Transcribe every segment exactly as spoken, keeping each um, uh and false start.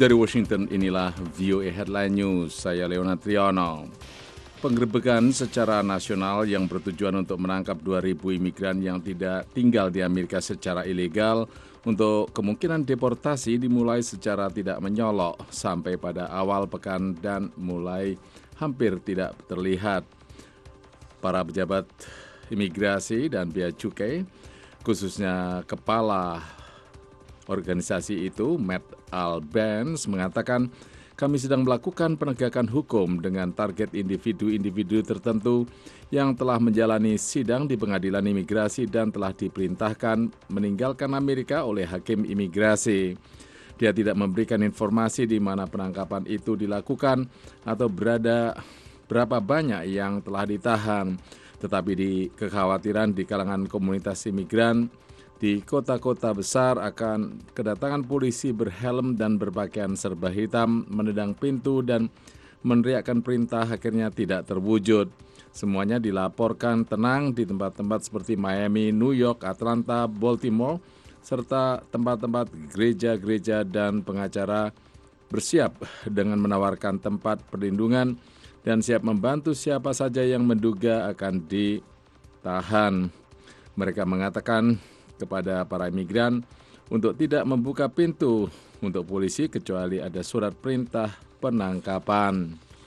Dari Washington, inilah V O A Headline News, saya Leona Triyono. Penggerebekan secara nasional yang bertujuan untuk menangkap dua ribu imigran yang tidak tinggal di Amerika secara ilegal untuk kemungkinan deportasi dimulai secara tidak menyolok sampai pada awal pekan dan mulai hampir tidak terlihat. Para pejabat imigrasi dan bea cukai, khususnya kepala organisasi itu, Matt Albence, mengatakan kami sedang melakukan penegakan hukum dengan target individu-individu tertentu yang telah menjalani sidang di pengadilan imigrasi dan telah diperintahkan meninggalkan Amerika oleh hakim imigrasi. Dia tidak memberikan informasi di mana penangkapan itu dilakukan atau berada berapa banyak yang telah ditahan. Tetapi di kekhawatiran di kalangan komunitas imigran di kota-kota besar akan kedatangan polisi berhelm dan berpakaian serba hitam, menendang pintu dan meneriakkan perintah akhirnya tidak terwujud. Semuanya dilaporkan tenang di tempat-tempat seperti Miami, New York, Atlanta, Baltimore, serta tempat-tempat gereja-gereja dan pengacara bersiap dengan menawarkan tempat perlindungan dan siap membantu siapa saja yang menduga akan ditahan. Mereka mengatakan kepada para imigran untuk tidak membuka pintu untuk polisi kecuali ada surat perintah penangkapan.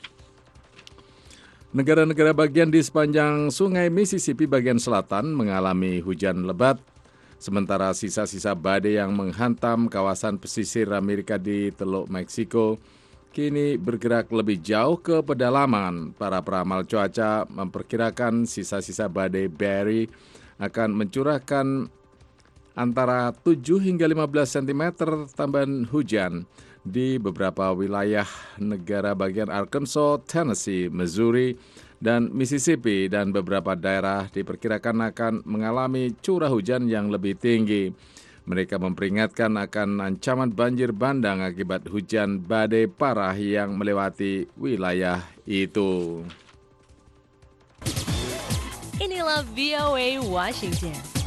Negara-negara bagian di sepanjang sungai Mississippi bagian selatan mengalami hujan lebat, sementara sisa-sisa badai yang menghantam kawasan pesisir Amerika di Teluk Meksiko kini bergerak lebih jauh ke pedalaman. Para peramal cuaca memperkirakan sisa-sisa badai Barry akan mencurahkan antara tujuh hingga lima belas sentimeter tambahan hujan di beberapa wilayah negara bagian Arkansas, Tennessee, Missouri, dan Mississippi, dan beberapa daerah diperkirakan akan mengalami curah hujan yang lebih tinggi. Mereka memperingatkan akan ancaman banjir bandang akibat hujan badai parah yang melewati wilayah itu. Inilah V O A Washington.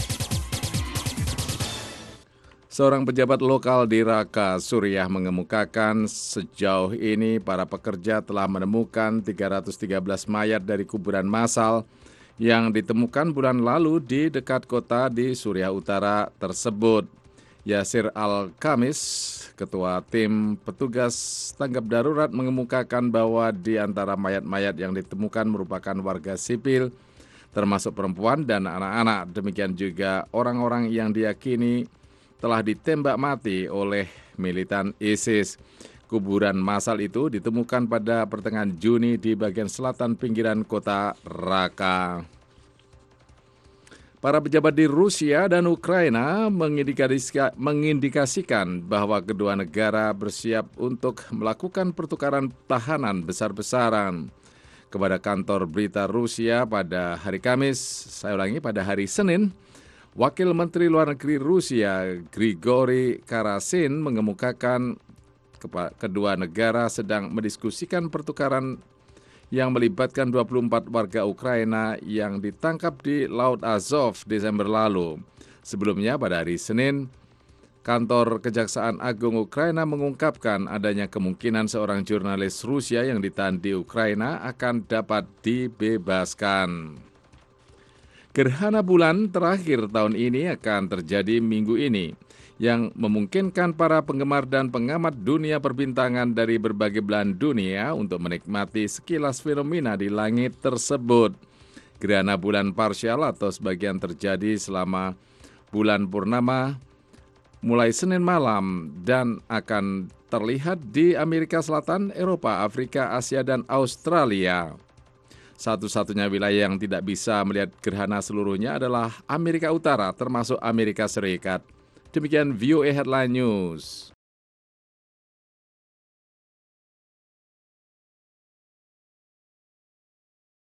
Seorang pejabat lokal di Raqqa, Suriah mengemukakan sejauh ini para pekerja telah menemukan tiga ratus tiga belas mayat dari kuburan massal yang ditemukan bulan lalu di dekat kota di Suriah Utara tersebut. Yasir Al-Khamis, ketua tim petugas tanggap darurat, mengemukakan bahwa di antara mayat-mayat yang ditemukan merupakan warga sipil, termasuk perempuan dan anak-anak. Demikian juga orang-orang yang diyakini telah ditembak mati oleh militan ISIS. Kuburan massal itu ditemukan pada pertengahan Juni di bagian selatan pinggiran kota Raqqa. Para pejabat di Rusia dan Ukraina mengindikasikan bahwa kedua negara bersiap untuk melakukan pertukaran tahanan besar-besaran. Kepada kantor berita Rusia pada hari Kamis, saya ulangi pada hari Senin, Wakil Menteri Luar Negeri Rusia, Grigori Karasin, mengemukakan kedua negara sedang mendiskusikan pertukaran yang melibatkan dua puluh empat warga Ukraina yang ditangkap di Laut Azov Desember lalu. Sebelumnya pada hari Senin, kantor Kejaksaan Agung Ukraina mengungkapkan adanya kemungkinan seorang jurnalis Rusia yang ditahan di Ukraina akan dapat dibebaskan. Gerhana bulan terakhir tahun ini akan terjadi minggu ini, yang memungkinkan para penggemar dan pengamat dunia perbintangan dari berbagai belahan dunia untuk menikmati sekilas fenomena di langit tersebut. Gerhana bulan parsial atau sebagian terjadi selama bulan purnama mulai Senin malam dan akan terlihat di Amerika Selatan, Eropa, Afrika, Asia, dan Australia. Satu-satunya wilayah yang tidak bisa melihat gerhana seluruhnya adalah Amerika Utara, termasuk Amerika Serikat. Demikian V O A Headline News.